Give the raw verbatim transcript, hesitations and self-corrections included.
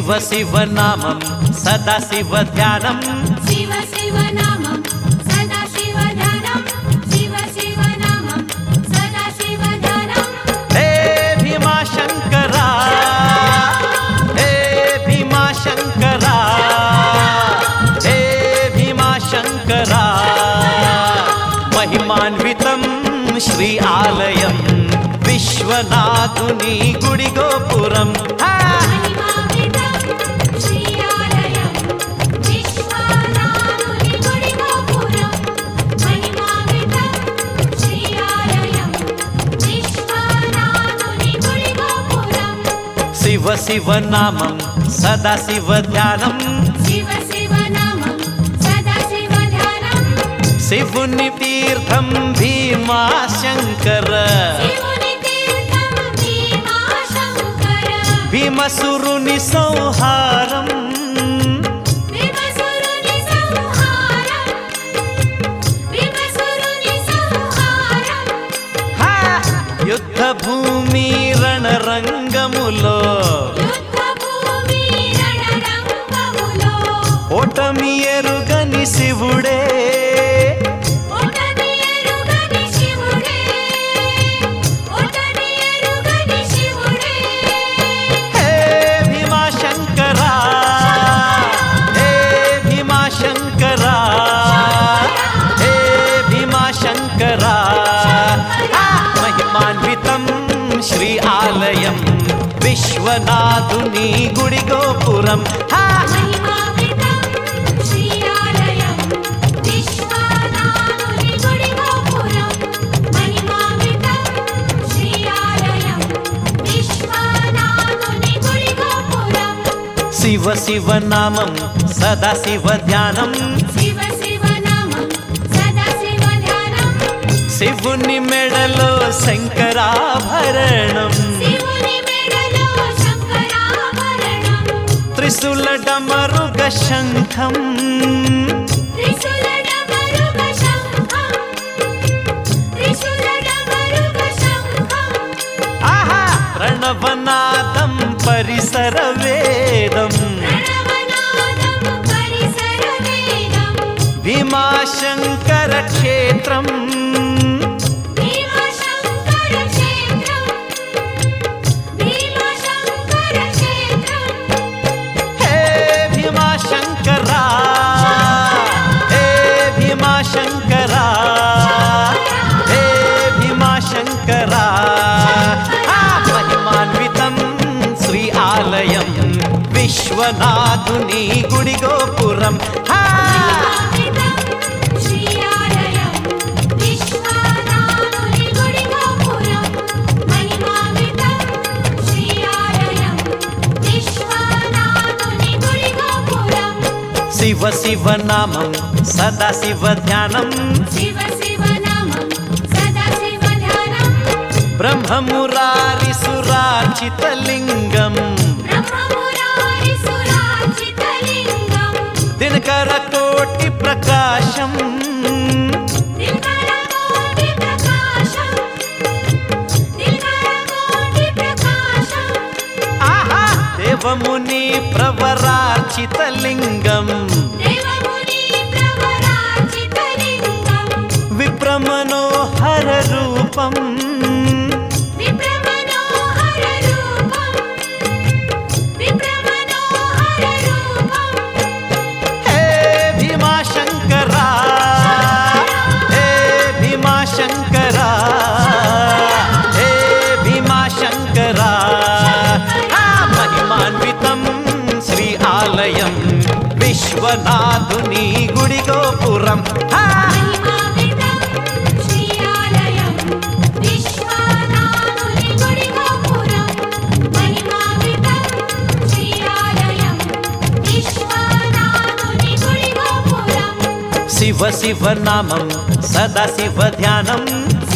శివ శివ నామం సదా శివ ధ్యానం శివ శివ నామం సదా శివ ధ్యానం శివ శివ నామం సదా శివ ధ్యానం హే భీమా శంకరా హే భీమా శంకరా హే భీమా శంకరా మహిమాన్వితం శ్రీ ఆలయం విశ్వనాథుని గుడి గోపురం శివ శివ నామం సదా శివ ధ్యానం శివ శివ నామం సదా శివ ధ్యానం శివుని తీర్థం భీమా శంకర శివుని తీర్థం భీమా శంకర భీమసురుని సంహారం భీమసురుని సంహారం భీమసురుని సంహారం హా! యుద్ధ భూమి రణరంగములో యుద్ధ భూమి రణరంగములో ఓటమి ఎరుగని శివుడే ఓటమి ఎరుగని శివుడే ఓటమి ఎరుగని శివుడే హే భీమా శంకరా హే భీమా శంకరా హే భీమా శంకరా ఆ! మహిమాన్వితం శ్రీ ఆలయం విశ్వనాథుని గుడి గోపురం హా! మహిమాన్వితం శ్రీ ఆలయం విశ్వనాథుని గుడి గోపురం మహిమాన్వితం శ్రీ ఆలయం విశ్వనాథుని గుడి గోపురం శివ శివ నామం సదా శివ ధ్యానం శివ శివ నామం సదా శివ ధ్యానం శివుని మెడలో శంకరాభరణం శివుని మెడలో శంకరాభరణం త్రిశూల డమరుగ శంఖం త్రిశూల డమరుగ శంఖం త్రిశూల డమరుగ శంఖం ఆహా ప్రణవనాదం పరిసర వేదం ప్రణవనాదం పరిసర వేదం భీమాశంకర క్షేత్రం భీమశంకర క్షేత్రం భీమశంకర క్షేత్రం హే భీమాశంకరా హే భీమాశంకరా హే భీమాశంకరా ఆ! మహిమాన్వితం శ్రీ ఆలయం విశ్వనాథుని గుడి గోపురం హా! మహిమాన్వితం శ్రీ ఆలయం విశ్వనాథుని గుడి గోపురం మహిమాన్వితం శ్రీ ఆలయం విశ్వనాథుని గుడి గోపురం శివ శివ నామం సదా శివ ధ్యానం శివ శివ నామం సదా శివ ధ్యానం బ్రహ్మమురారి సురాచిత లింగం బ్రహ్మమురారి సురాచితలింగం దినకర కోటి ప్రకాశం దినకర కోటి ప్రకాశం దినకర కోటి ప్రకాశం ఆహా దేవముని ప్రవరార్చిత లింగం దేవముని ప్రవరాచితలింగం విప్రమనోహర రూపం విప్రమనోహర రూపం విప్రమనోహర రూపం హే భీమాశంకరా హే భీమాశంకరా హే భీమాశంకరా ఆ! మహిమాన్వితం శ్రీ ఆలయం విశ్వనాథుని గుడి గోపురం హా! మహిమాన్వితం శ్రీ ఆలయం విశ్వనాథుని గుడి గోపురం మహిమాన్వితం శ్రీ ఆలయం విశ్వనాథుని గుడి గోపురం శివ శివ నామం సదా శివ ధ్యానం